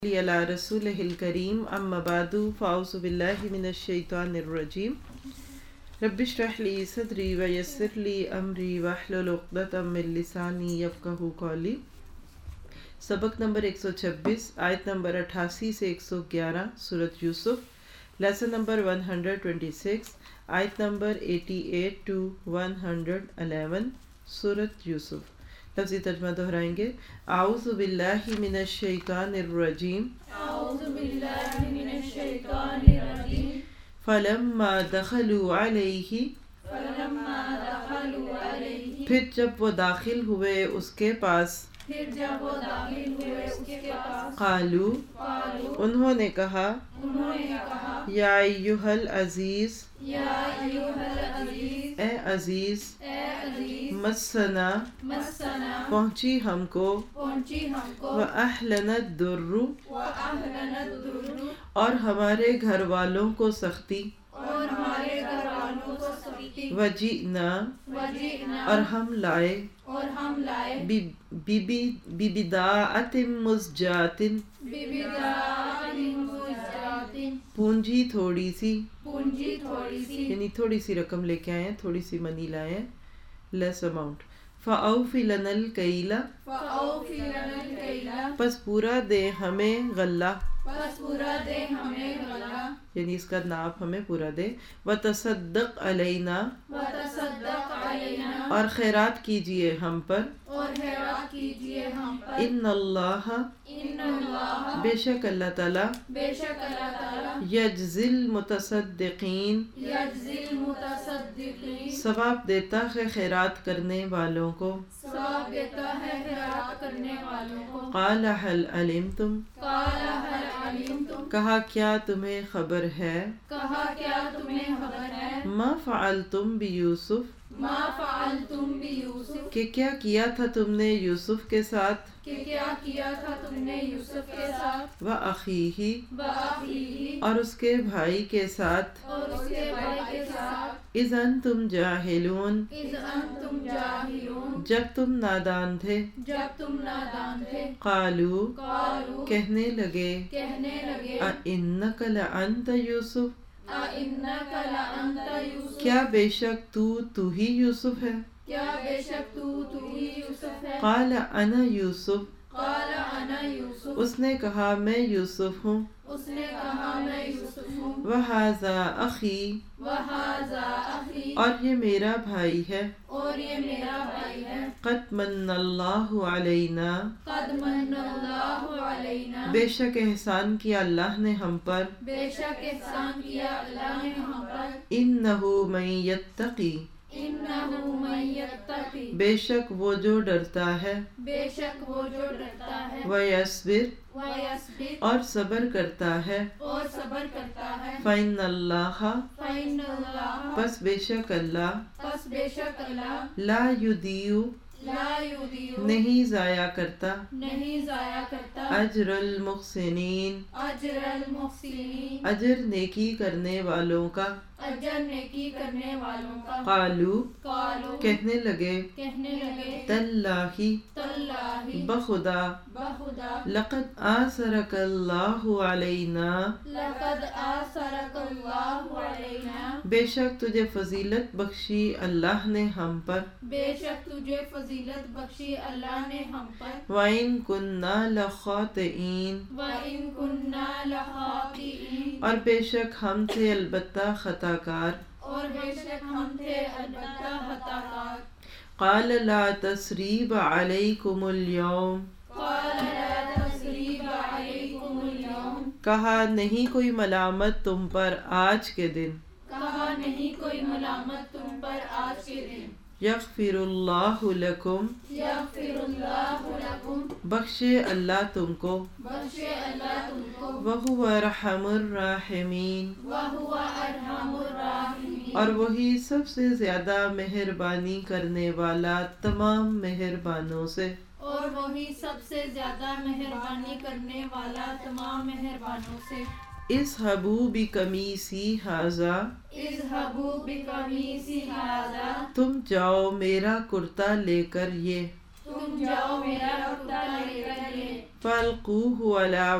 علی رسولہ الکریم اما بعد فاعوذ باللہ من الشیطان الرجیم رب اشرح لی صدری ویسر لی امری واحلل عقدۃ من لسانی یفقہوا قولی۔ سبق نمبر 126 آیت نمبر 88 سے 111 سورۃ یوسف، لیسن نمبر 126 آیت نمبر 88 to 111 سورۃ یوسف۔ لفظی ترجمہ دہرائیں گے۔ اعوذ باللہ من الشیطان الرجیم، اعوذ باللہ من الشیطان الرجیم، فلما دخلوا علیہ، فلما دخلوا علیہ، پھر جب وہ داخل ہوئے اس کے پاس، پھر جب وہ داخل ہوئے اس کے پاس، قالوا، قالوا، انہوں نے کہا، انہوں نے کہا، یا ایھا العزیز، یا ایھا العزیز، اے عزیز، اے عزیز، مسنا، مسنا، پہنچی ہم کو، پہنچی ہم کو، واہلنا الضر، واہلنا الضر، اور ہمارے گھر والوں کو سختی، اور ہمارے گھر والوں کو سختی، وجئنا، وجئنا، اور ہم لائے، اور ہم لائے، ببضاعۃ مزجاۃ، ببضاعۃ مزجاۃ، پونجی تھوڑی سی، پونجی تھوڑی سی، یعنی تھوڑی سی رقم لے کے آئے ہیں، تھوڑی سی منی لائے ہیں، لیس اماؤنٹ۔ فَأَوْفِ لَنَا الْكَيْلَ، فَأَوْفِ لَنَا الْكَيْلَ، پس پورا دے ہمیں غلہ، پس پورا دے ہمیں غلہ، یعنی اس کا ناپ ہمیں پورا دے، وَتَصَدَّقْ عَلَيْنَا، وَتَصَدَّقْ عَلَيْنَا، اور خیرات کیجئے ہم پر، اور خیرات کیجئے ہم پر، ان اللہ، ان اللہ، بے شک اللہ تعالیٰ، بے شک اللہ تعالیٰ، یجزی المتصدقین، یجزی المتصدقین، ثواب دیتا ہے خیرات کرنے والوں کو۔ ثواب دیتا ہے خیرات کرنے والوں کو۔ قال هل علمتم، قال هل علمتم، کہا کیا تمہیں خبر ہے، کہا کیا تمہیں خبر ہے، ما فعلتم بیوسف، ما فعلتم بیوسف، کہ کیا کیا تھا تم نے یوسف کے ساتھ، کہ کیا کیا تھا تم نے یوسف کے ساتھ، وَأَخِیہِ، وَأَخِیہِ، اور اس کے بھائی کے ساتھ، اور اس کے بھائی کے ساتھ، اذ انتم جاہلون، اذ انتم جاہلون، جب تم نادان تھے، جب تم نادان تھے، قالوا، قالوا، کہنے لگے، کہنے لگے، اِنَّکَ لَأَنْتَ یوسف، اِنَّکَ لَأَنْتَ یوسف، کیا بے شک تو ہی یوسف ہے، کیا بے شک تو ہی یوسف ہے، قال انا یوسف، قال انا یوسف، اس نے کہا میں یوسف ہوں، اس نے کہا میں یوسف ہوں، وَهَذَا أَخِي، وَهَذَا أَخِي، اور یہ میرا بھائی ہے، اور یہ میرا بھائی ہے، قَدْ مَنَّ اللَّهُ عَلَيْنَا، قَدْ مَنَّ اللَّهُ عَلَيْنَا، بے شک احسان کیا اللہ نے ہم پر، بے شک احسان کیا اللہ نے ہم پر، إِنَّهُ مَن يَتَّقِي، إِنَّهُ مَن يَتَّقِي، بے شک وہ جو ڈرتا ہے، بے شک وہ جو ڈرتا ہے، وَيَصْبِرْ، وَيَصْبِرْ، اور صبر کرتا ہے، اور صبر کرتا ہے، فَإِنَّ اللَّهَ، فَإِنَّ اللَّهَ، پس بے شک اللہ، پس بے شک اللہ، لا يُضِيعُ، لا یضیع، نہیں ضائع کرتا، نہیں ضائع کرتا، اجر المحسنین، اجر المحسنین، اجر نیکی کرنے والوں کا، اجر نیکی کرنے والوں کا، قالو، قالوا، کہنے لگے، کہنے لگے، تاللہ، تاللہ، بخدا، بخدا، لقد آثرک اللہ علینا، لقد آثرک اللہ علینا، بے شک تجھے فضیلت بخشی اللہ نے ہم پر، بے شک تجھے فضیلت بخشی اللہ نے ہم پر، وَإِن كُنَّا لَخَاطِئِينَ، وَإِن كُنَّا لَخَاطِئِينَ، اور بے شک ہم تھے البتہ خطا کار، اور بے شک ہم تھے البتہ خطا کار، قال لا تثریب علیکم اليوم، قال لا تثریب علیکم اليوم، کہا نہیں کوئی ملامت تم پر آج کے دن، کہا نہیں کوئی ملامت تم پر آج کے دن، یغفر اللہ لکم، یغفر اللہ لکم، بخشے اللہ تم کو، بخشے اللہ تم کو، وہو ارحم الراحمین، وہو ارحم الراحمین، اور وہی سب سے زیادہ مہربانی کرنے والا تمام مہربانوں سے، اور وہی سب سے زیادہ مہربانی کرنے والا تمام مہربانوں سے، اذهبوا بقمیصی ھذا، اذهبوا بقمیصی ھذا، تم جاؤ میرا کرتا لے کر یہ، تم جاؤ میرا کرتا لے کر یہ، فَأَلْقُوهُ عَلَى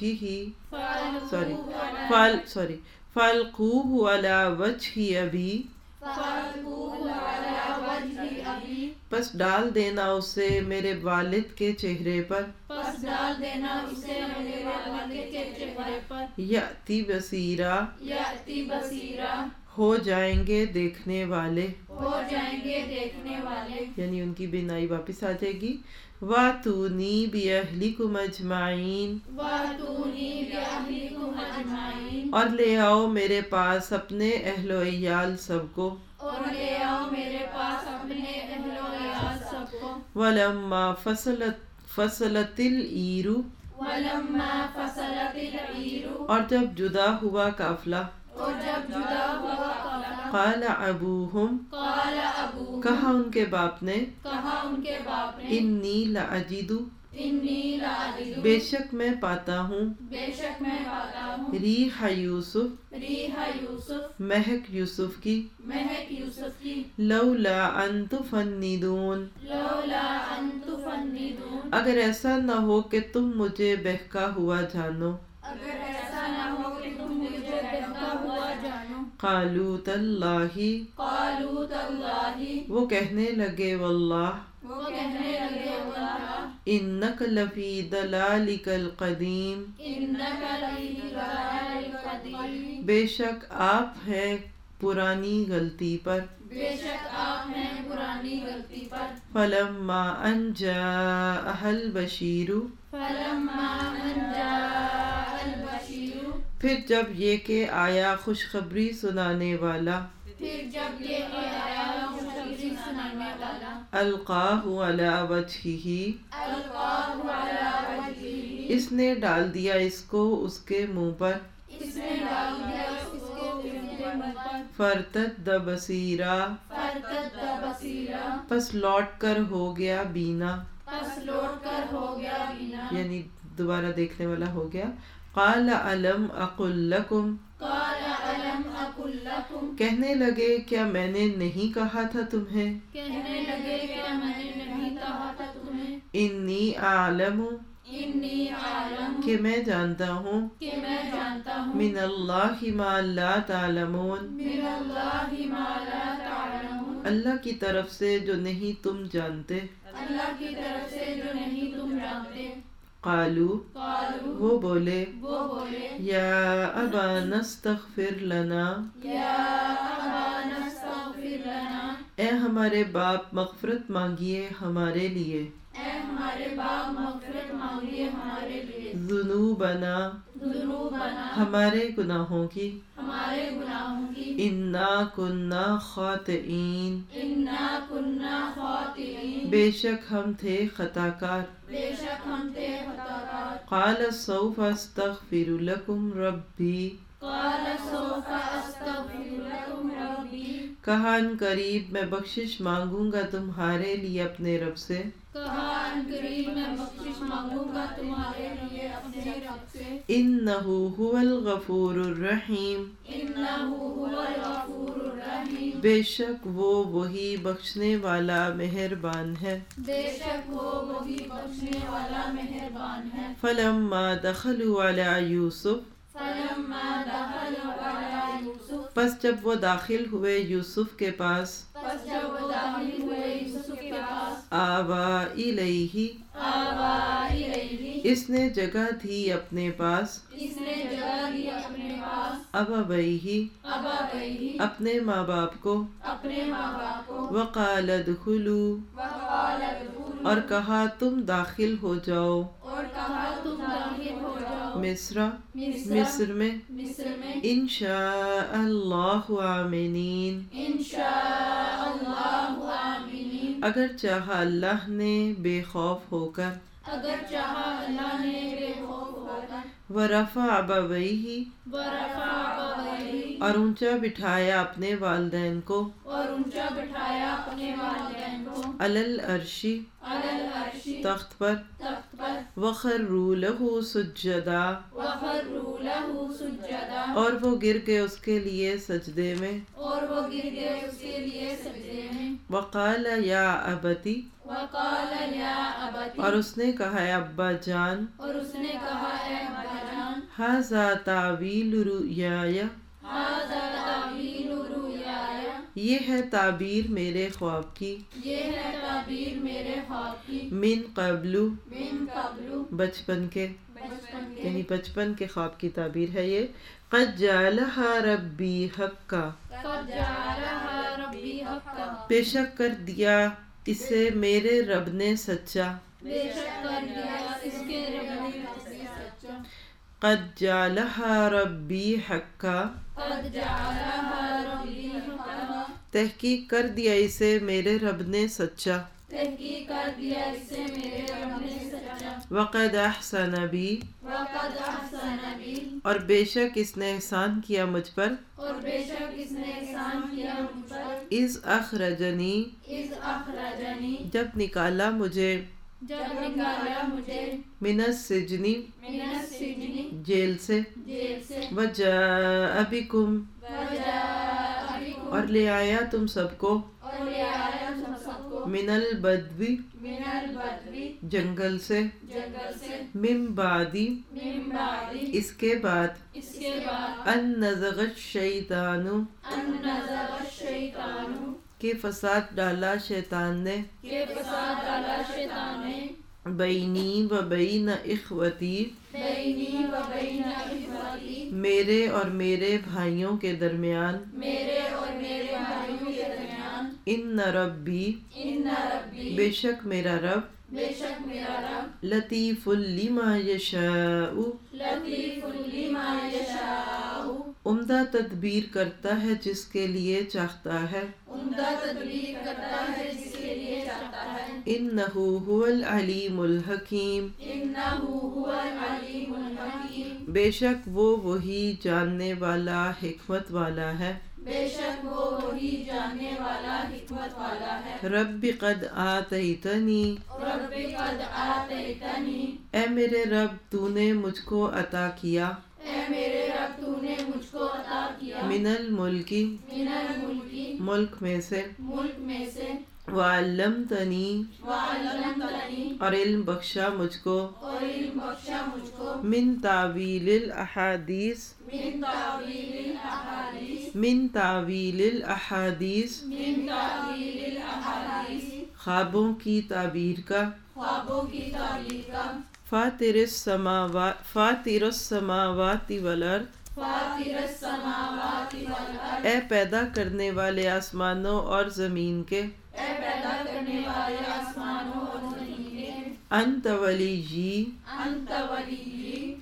وَجْهِهِ فَأَلْقُوهُ عَلَى وَجْهِ أَبِي پس ڈال دینا اسے میرے والد کے چہرے پر یأتی بصیرا ہو جائیں گے دیکھنے والے یعنی ان کی بینائی واپس آ جائے گی وَاتُونِي بِأَهْلِكُمْ أَجْمَعِينَ اور لے آؤ میرے پاس اپنے اہل و عیال سب کو وَلَمَّا فَصَلَتِ الْعِيرُ اور جب جدا ہوا قافلہ قال ابوہم کہا ان کے باپ نے انی لأجد بے شک میں پاتا ہوں ریح یوسف مہک یوسف کی لولا ان تفندون اگر ایسا نہ ہو کہ تم مجھے بہکا ہوا جانو قالوا تاللہ وہ کہنے لگے واللہ انک لفی ضلالک القدیم بے شک آپ ہیں پرانی غلطی پر فلما ان جاءها البشیر پھر جب یہ کہ آیا خوشخبری سنانے والا القاہ علی وجہہ اس نے ڈال دیا اس کو اس کے منہ پر فارتد بصیرا پس لوٹ کر ہو گیا بینا یعنی دوبارہ دیکھنے والا ہو گیا قال الم اقل لکم کہنے لگے کیا میں نے نہیں کہا تھا تمہیں انی اعلم کہ میں جانتا ہوں من اللہ ما لا تعلمون اللہ کی طرف سے جو نہیں تم جانتے قالوا وہ بولے یا ابانا استغفر لنا اے ہمارے باپ مغفرت مانگیے ہمارے لیے ذنوبنا ہمارے گناہوں کی انا کنا خاطئین بے شک ہم تھے خطا کار قال سوف استغفر لکم ربی کہا ان قریب میں بخشش مانگوں گا تمہارے لیے اپنے رب سے انہ هو الغفور الرحیم بے شک وہ وہی بخشنے والا مہربان ہے فلما دخلوا علی یوسف پس جب وہ داخل ہوئے یوسف کے پاس آوا الیہ اس نے جگہ دی اپنے پاس ابویہ اپنے ماں باپ کو وقال ادخلوا اور کہا تم داخل ہو جاؤ مصر میں انشاء اللہ آمینین اگر چاہا اللہ نے بے خوف ہو کر ورفع ابویہ اور اونچا بٹھایا اپنے والدین کو علی العرش تخت پر وخروا لہ سجدا اور وہ گر گئے اس کے لیے سجدے میں وقال یا ابتی वक़ाल या अबती, اور اس نے کہا اے ابا جان، और उसने कहा ए अब्बा जान, ھذا تعویل رؤیایا، हाज़ा तावीलु रुयाया, یہ ہے تعبیر میرے خواب کی، ये है ताबीर मेरे ख्वाब की, من قبل، मिन क़ब्लु, بچپن کے، बचपन के, یعنی بچپن کے خواب کی تعبیر ہے یہ۔ قد جعلها ربی حقا، قد جعلها ربی حقا، بے شک کر دیا اسے میرے رب نے سچا، بے شک کر دیا اس کے رب نے سچا، قد جعلها ربی حقا، قد جعلها ربی حقا، تحقیق کر دیا اسے میرے رب نے سچا، تحقیق کر دیا اسے میرے رب نے سچا، وقد احسن بی، وقد احسن بی، اور بے شک اس نے احسان کیا مجھ پر، اور بے شک اس نے احسان کیا مجھ پر، اذ اخرجنی، اذ اخرجنی، جب نکالا مجھے، جب نکالا مجھے، من السجن، من السجن، جیل سے، جیل سے، وجاء بکم، وجاء بکم، اور لے آیا تم سب کو، اور لے آیا تم سب کو، من البدو، من البدو، جنگل سے، جنگل سے، من بعدی، من بعد، اس کے بعد، اس کے بعد، ان نزغ الشیطان، ان نزغ الشیطان، کہ فساد ڈالا شیطان نے، کہ فساد ڈالا شیطان نے، بینی و بین اخوتی، بینی و بین اخوتی، میرے اور میرے بھائیوں کے درمیان، میرے اور میرے بھائیوں کے درمیان، ان ربی، ان ربی، بے شک میرا رب، بے شک میرا رب، لطیف لما یشاء، لطیف لما یشاء، عمدہ تدبیر کرتا ہے جس کے لیے چاہتا ہے، عمدہ تدبیر کرتا ہے جس کے لیے چاہتا ہے، انہ هو العلیم الحکیم، انہ هو العلیم الحکیم، بے شک وہ وہی جاننے والا حکمت والا ہے، بے شک وہ وہی جاننے والا حکمت والا ہے، رب قد آتیتنی، رب قد آتیتنی، اے میرے رب تو نے مجھ کو عطا کیا، اے میرے رب تو نے مجھ کو عطا کیا، من الملکی، من الملکی، ملک میں سے، ملک میں سے، وعلمتنی، وعلمتنی، اور علم بخشا مجھ کو، اور علم بخشا مجھ کو، من تعویل الاحادیث، من تعویل الاحادیث، من تعویل الاحادیث، من تعویل الاحادیث، خوابوں کی تعبیر کا، خوابوں کی تعبیر کا، فاطر السماوات والارض، فاطر السماوات والارض، اے پیدا کرنے والے آسمانوں اور زمین کے، اے پیدا کرنے والے آسمانوں اور زمین کے، انت ولیی، انت ولی،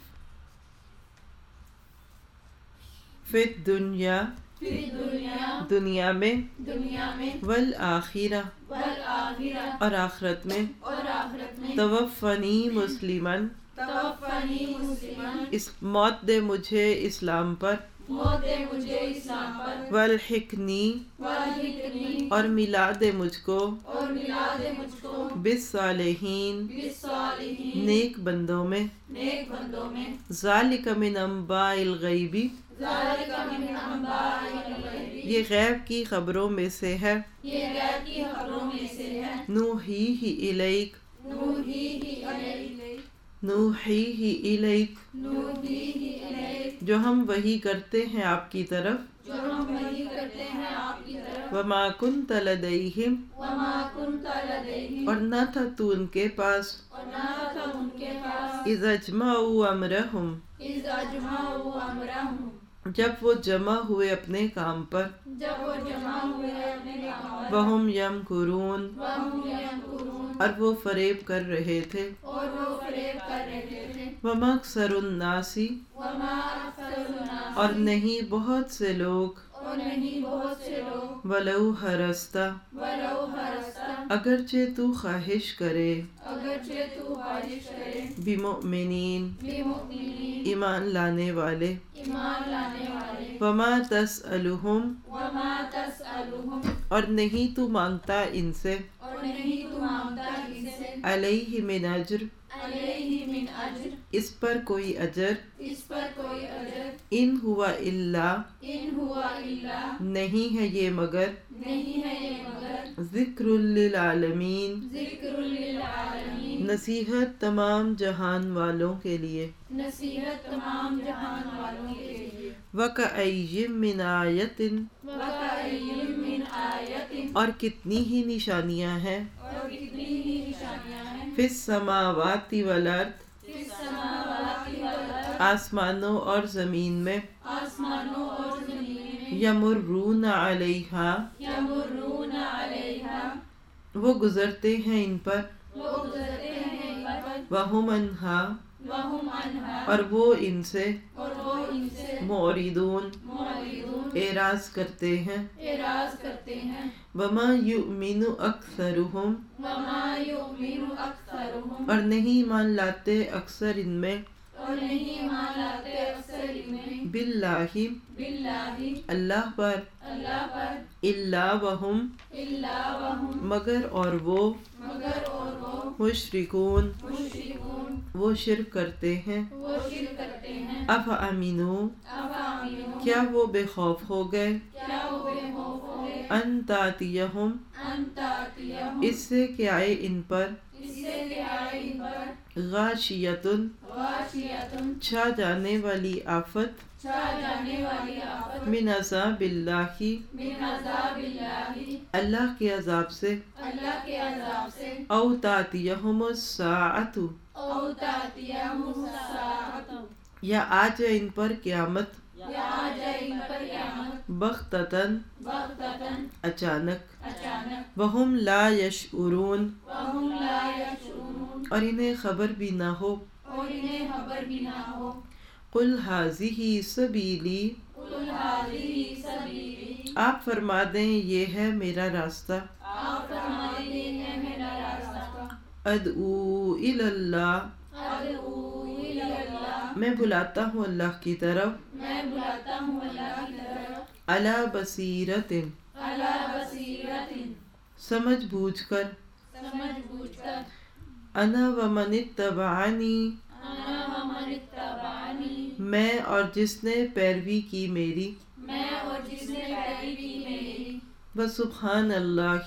فی الدنیا، فی دنیا، دنیا میں، دنیا میں، والآخرہ، والآخرہ، اور آخرت میں، اور آخرت میں، توفنی مسلمن، توفنی مسلمن، اس موت دے مجھے اسلام پر، موت دے مجھے اسلام پر، والحقنی، والحقنی، اور ملا دے مجھ کو، اور ملا دے مجھ کو، بالصالحین، بالصالحین، نیک بندوں میں، نیک بندوں میں، ذالک من انباء الغیب، ذالک من انباء الغیب، یہ غیب کی خبروں میں سے ہے، یہ غیب کی خبروں میں سے ہے، نوحیہ الیک، نوحیہ الیک، نوحیہ الیک، نوحیہ الیک، جو ہم وحی کرتے ہیں آپ کی طرف، جو ہم وحی کرتے ہیں آپ کی طرف، وما کنت لدیہم، وما کنت لدیہم، اور نہ تھا تو ان کے پاس، اور نہ تھا ان کے پاس، اذ اجمعوا امرہم، اذ اجمعوا امرہم، جب وہ جمع ہوئے اپنے کام پر، جب وہ جمع ہوئے اپنے کام پر، وہم یمکرون، وہم یمکرون، اور وہ فریب کر رہے تھے، اور وہ فریب کر رہے تھے، وما اکثر الناس، وما اکثر الناس، اور نہیں بہت سے لوگ، اور نہیں بہت سے لوگ، ولو حرست، ولو حرست، اگرچہ تو خواہش کرے، اگرچہ تو خواہش کرے، بمؤمنین، بمؤمنین، ایمان لانے والے، ایمان لانے والے، وما تسألہم، وما تسألہم، اور نہیں تو مانگتا ان سے، اور نہیں تو مانگتا ان سے، علیہ من اجر، علیہ من اجر، اس پر کوئی اجر، اس پر کوئی اجر، ان ہوا الا، ان ہوا الا، نہیں ہے یہ مگر، نہیں ہے یہ مگر، ذکر للعالمین، ذکر للعالمین، نصیحت تمام جہان والوں کے لیے، نصیحت تمام جہان والوں کے لیے، وَكَأَيٍّ مِّنْ آیَةٍ، وَكَأَيٍّ مِّنْ آیَةٍ، اور کتنی ہی نشانیاں ہیں، اور کتنی ہی نشانیاں ہیں، فِي السَّمَاوَاتِ وَالْأَرْضِ، فِي السَّمَاوَاتِ وَالْأَرْضِ، آسمانوں اور زمین میں، آسمانوں اور زمین میں، یمرون علیہا، یمرون علیہا، وہ گزرتے ہیں ان پر، وہ گزرتے ہیں ان پر، وہم عنہا، وہم عنہا، اور وہ ان سے، اور وہ ان سے، معرضون، معرضون، اعراض کرتے ہیں، اعراض کرتے ہیں، وما یؤمن اکثرہم، وما یؤمن اکثرہم، اور نہیں مان لاتے اکثر ان میں، اور نہیں مان لاتے اکثر ان میں، باللہ، باللہ، اللہ پر، اللہ پر، الا وہم، الا وہم، مگر اور وہ، مگر اور وہ، مشرکون، مشرکون، وہ شرک کرتے ہیں، وہ شرک کرتے ہیں، افامنو، افامنوا، کیا وہ بے خوف ہو گئے، کیا وہ بے خوف ہو گئے، ان تاتیہم، ان تاتیہم، اس سے کہ آئے ان پر، اس سے کہ آئے ان پر، غاشیتن، غاشیۃن، چھا جانے والی آفت، چھا جانے والی آفت، من عذاب اللہ، من عذاب اللہ، اللہ کے عذاب سے، اللہ کے عذاب سے، او تاتیہم الساعۃ، او تاتیہم الساعۃ، یا آ جائے ان پر قیامت، یا آ جائے ان پر قیامت، بغتتن، بغتتن، اچانک، اچانک، وہم لا یشعرون، وہم لا یشعرون، اور انہیں خبر بھی نہ ہو، اور انہیں خبر بھی نہ ہو، قل ھذہ سبیلی، قل ھذہ سبیلی، آپ فرما دیں یہ ہے میرا راستہ، آپ فرما دیں یہ ہے میرا راستہ، ادعو الی اللہ، ادعو الی اللہ، میں بلاتا ہوں اللہ کی طرف، میں بلاتا ہوں اللہ کی طرف، علی بصیرت، علی بصیرت، سمجھ بوجھ کر، سمجھ بوجھ کر، انا ومن اتبعنی، انا ومن اتبعنی، میں اور جس نے پیروی کی میری، میں اور جس نے پیروی کی میری، وسبحان اللہ،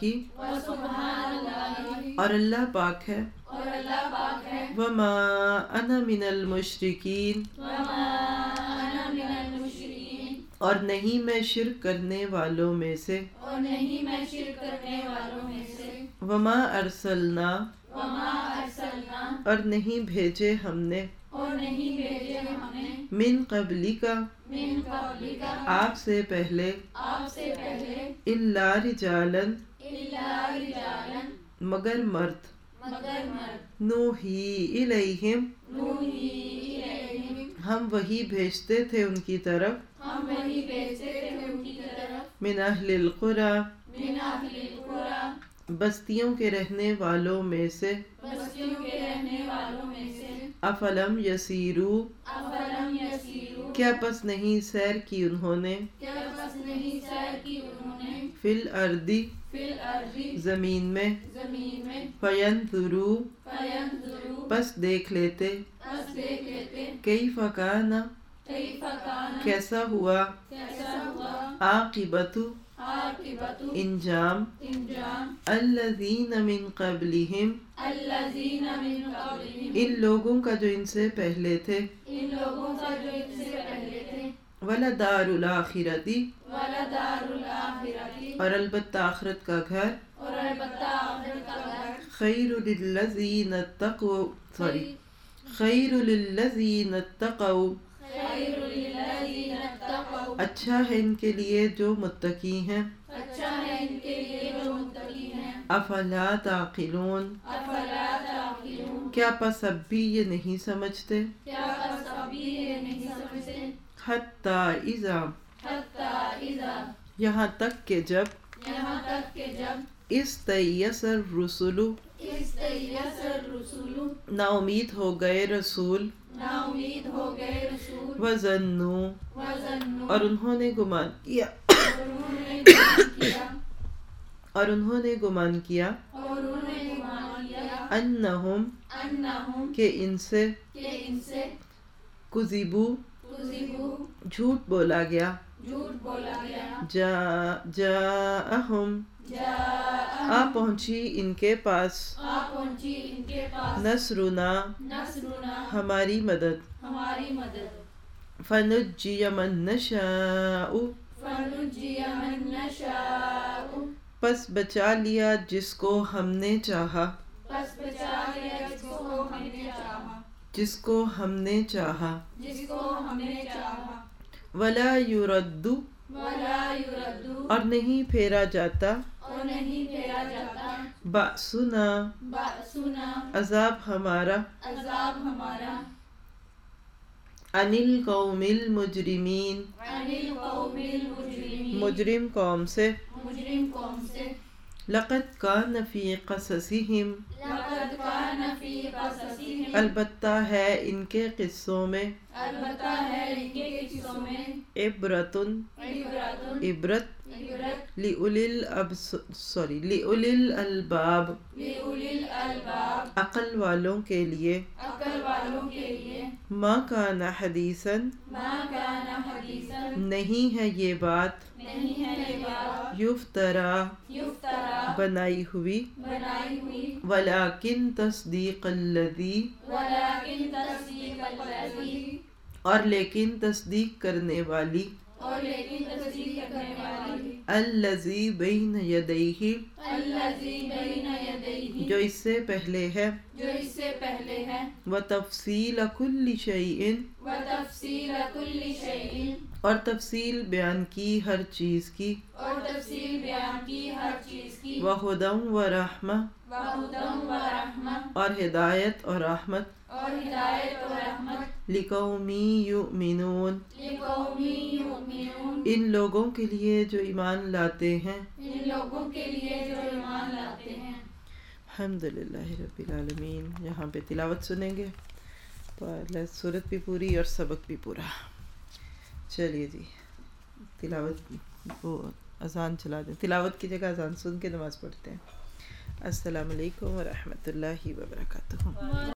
وسبحان اللہ، اور اللہ پاک ہے، اور اللہ پاک ہے، وما انا من المشرکین، وما انا من المشرکین، اور نہیں میں شرک کرنے والوں میں سے، اور نہیں میں شرک کرنے والوں میں سے، وما ارسلنا، وما ارسلنا، اور نہیں بھیجے ہم نے، اور نہیں بھیجے ہم نے، من قبلک، من قبلک، آپ سے پہلے، آپ سے پہلے، الا رجالا، الا رجالا، مگر مرد، مگر مرد، نوحی الیہم، نوحی الیہم، ہم وہی بھیجتے تھے ان کی طرف، ہم وہی بھیجتے تھے ان کی طرف، من اہل القری، من اہل القری، بستیوں کے رہنے والوں میں سے، بستیوں کے رہنے والوں میں سے، افلم یسیرو، افلم یسیروا، کیا پس نہیں سیر کی انہوں نے، کیا بس نہیں سیر کی انہوں نے، فی الارض، فی الارض، زمین میں، زمین میں، فینظروا، فینظروا، پس دیکھ لیتے، پس دیکھ لیتے، کیف کان، کیف کان، کیسا ہوا، کیسا ہوا، عاقبت، عاقبت، انجام، انجام، الذین من قبلہم، الذین من قبلہم، ان لوگوں کا جو ان سے پہلے تھے، ان لوگوں کا جو ان سے پہلے تھے، ولدار الآخرۃ، ولدار الآخرۃ، اور البتہ آخرت کا گھر، اور البتہ آخرت کا گھر، خیر للذین اتقوا، خیر للذین اتقوا، خیر للذین اتقوا، اچھا ہے ان کے لیے جو متقی ہیں، اچھا ہے ان کے لیے جو متقی ہیں، افلا تعقلون، افلا تعقلون، کیا پس اب بھی یہ نہیں سمجھتے، کیا بس ابھی یہ نہیں سمجھتے، حتی اذا، حتی اذا، یہاں تک کہ جب، یہاں تک کہ جب، استیأس الرسل، استیأس الرسل، نا امید ہو گئے رسول، نا امید ہو گئے رسول، وظنوا، وظنوا، اور انہوں نے گمان کیا، اور انہوں نے گمان کیا، اور انہوں نے گمان کیا، اور انہوں نے گمان کیا، انہم، انہم، کہ ان سے، کہ ان سے، کذبوا، کذبوا، جھوٹ بولا گیا، جھوٹ بولا گیا، جاءہم، جاءہم، آ پہنچی ان کے پاس آ پہنچی ان کے پاس نصرنا نصرنا ہماری مدد ہماری مدد فنجی من نشاء فنجی من نشاء پس بچا لیا جس کو ہم نے چاہا پس بچا لیا جس کو ہم نے چاہا جس کو ہم نے چاہا جس کو ہم نے چاہا ولا یرد ولا یرد اور نہیں پھیرا جاتا اور نہیں پھیرا جاتا بأسنا بأسنا عذاب ہمارا عذاب ہمارا عن القوم المجرمین عن القوم المجرمین مجرم قوم سے مجرم قوم سے لقد کان فی قصصہم لقد کان فی قصصہم البتہ ہے ان کے قصوں میں البتہ ہے ان کے قصوں میں عبرت عبرت لأولی الالباب لأولی الالباب عقل والوں کے لیے عقل والوں کے لیے ما کان حدیثا ما کان حدیثا نہیں ہے یہ بات نہیں ہے یہ بات یفترا یفترا بنائی ہوئی بنائی ہوئی ولیکن تصدیق الذی ولیکن تصدیق الذی اور لیکن تصدیق کرنے والی اور لیکن تصدیق کرنے والی الذی بین یدیہ الذی بین یدیہ جو اس سے پہلے ہے جو اس سے پہلے ہے وتفصیل کل شیء وتفصیل کل شیء اور تفصیل بیان کی ہر چیز کی اور تفصیل بیان کی ہر چیز کی وہدی ورحمہ وہدی ورحمہ اور ہدایت اور رحمت اور ہدایت و رحمت لقوم یؤمنون لقوم یؤمنون ان لوگوں کے لیے جو ایمان لاتے ہیں ان لوگوں کے لیے جو ایمان لاتے ہیں الحمدللہ رب العالمین. یہاں پہ تلاوت سنیں گے سورت بھی پوری اور سبق بھی پورا. چلیے جی تلاوت وہ اذان چلا دیں, تلاوت کی جگہ اذان سن کے نماز پڑھتے ہیں. السلام علیکم ورحمۃ اللہ وبرکاتہ.